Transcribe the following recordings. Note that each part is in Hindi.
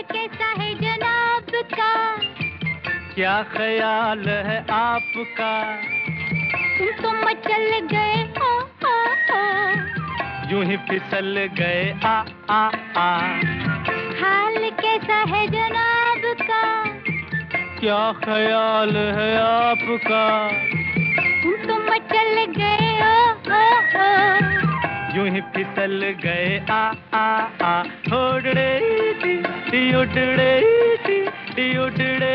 कैसा है जनाब का? क्या ख्याल है आपका? तुम तो मचल गए हो, यूं ही फिसल गए आ हाल कैसा है जनाब का? क्या ख्याल है आपका? तुम तो मचल गए हो, यूं ही फिसल गए आ उड़ड़े उड़ड़े उड़ड़े।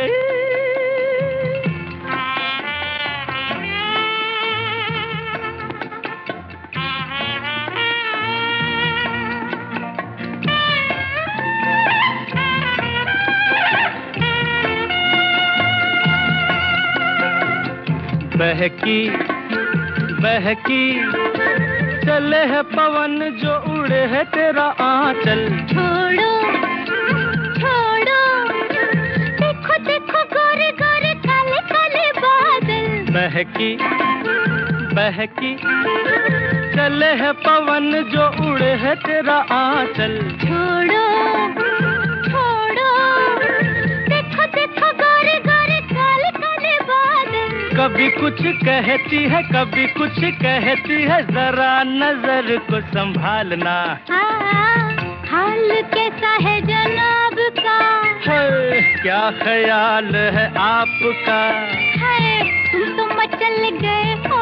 बहकी बहकी चले है पवन जो उड़े है तेरा आंचल। छोड़ो छोड़ो, देखो देखो गोरे गोरे काले काले बादल। बहकी बहकी चले है पवन जो उड़े है तेरा आंचल। छोड़ो छोड़ो, देखो देखो गोरे गोरे काले काले बादल। कभी कुछ कहती है कभी कुछ कहती है, जरा नजर को संभालना। हाल कैसा है जनाब का? क्या ख्याल है आपका? तुम तो मचल गए हो,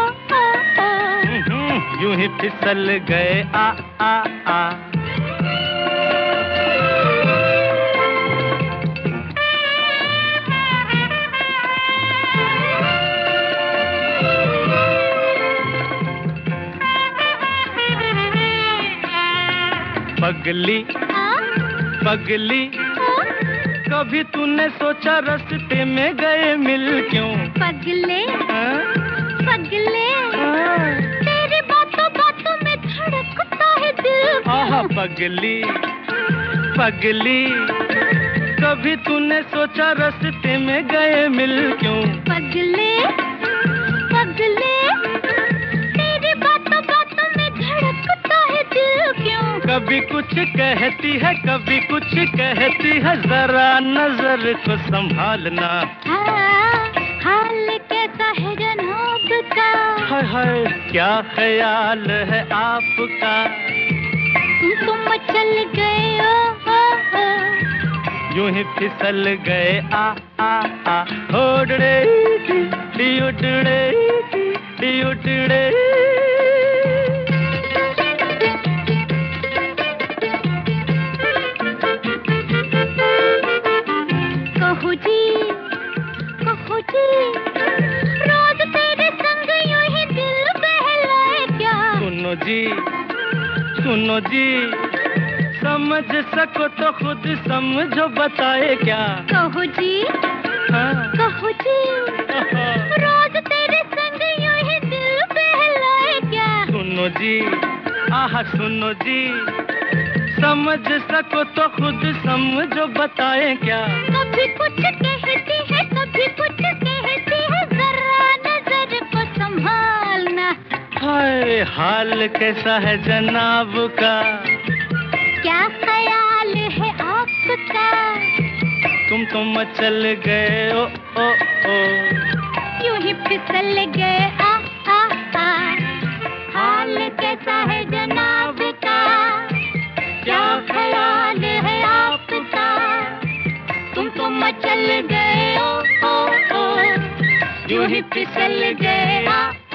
यूं ही फिसल गए आ पगली पगली कभी तूने सोचा रास्ते में गए मिल क्यों? पगले पगले, तेरी बातों बातों में धड़कता है दिल। पगली पगली कभी तूने सोचा रास्ते में गए मिल क्यों? पगले पगले, तेरी बातों बातों में धड़कता है दिल क्यों? कभी कुछ कहती है कभी कुछ कहती है, जरा नजर को संभालना। हाल कैसा है जनाब का? हाय क्या ख्याल है आपका? तुम तो मचल गए हो, यूं ही फिसल गए आ उड़ड़े उड़ड़े उड़ड़े। कहो जी रोज तेरे संग यूं ही दिल बहलाए क्या? सुनो जी समझ सको तो खुद समझो बताए क्या? कहो जी रोज तेरे संग यूं ही दिल बहलाए क्या? सुनो जी सुनो जी समझ सको तो खुद समझो बताए क्या? कभी कुछ कहती है कभी कुछ कहती है, जरा नजर को संभालना। हाल कैसा है जनाब का? क्या ख्याल है आपका? तुम तो मचल गए ओ यूं ही फिसल गए आ हाल कैसा है जनाब का? क्या ख्याल है आपका? तुम तो मचल गए ओ यूं ही फिसल गए आ